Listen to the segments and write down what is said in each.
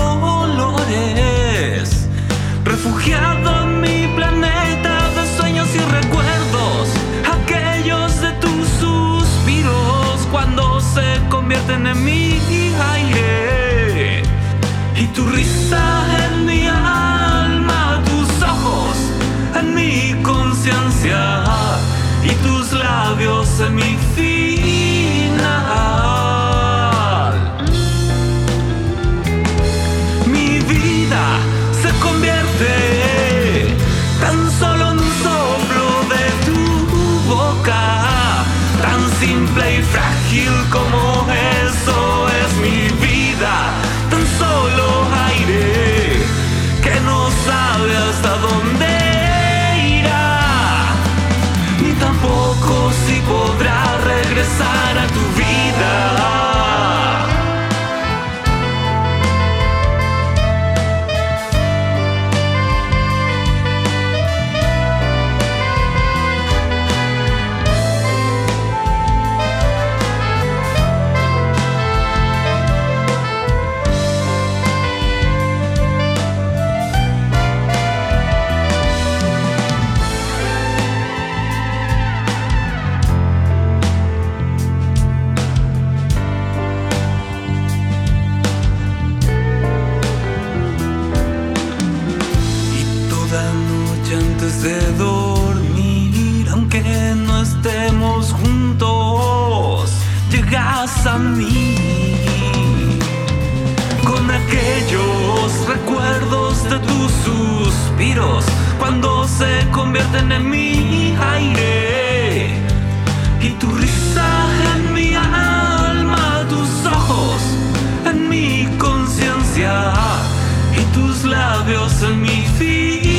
dolores, refugiado en mi planeta de sueños y recuerdos, aquellos de tus suspiros cuando se convierten en mi aire, y tu risa en mi alma, tus ojos en mi conciencia y tus labios en mi final. Mi vida se convierte tan solo en un soplo de tu boca, tan simple y frágil como eso es mi vida, tan solo aire que no sabe hasta dónde irá, ni tampoco si podrá regresar a tu vida. Antes de dormir, aunque no estemos juntos, llegas a mí con aquellos recuerdos de tus suspiros cuando se convierten en mi aire, y tu risa en mi alma, tus ojos en mi conciencia y tus labios en mi final.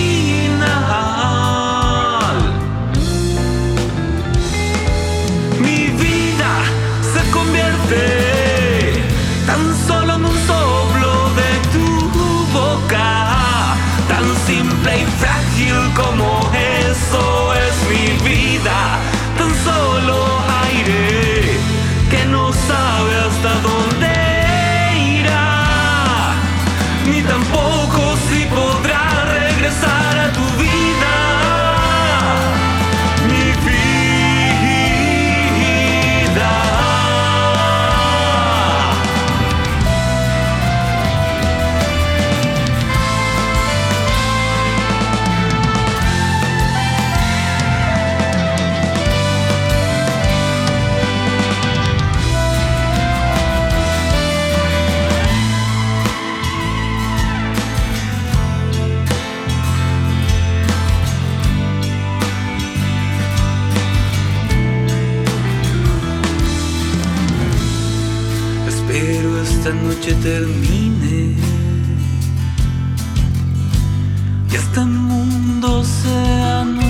Mi vida se convierte tan solo en un soplo de tu boca, tan simple y frágil como eso es mi vida, tan solo aire que no sabe hasta dónde irá, ni tampoco si podrá regresar a tu vida. Mi vida. Espero esta noche termine y este mundo sea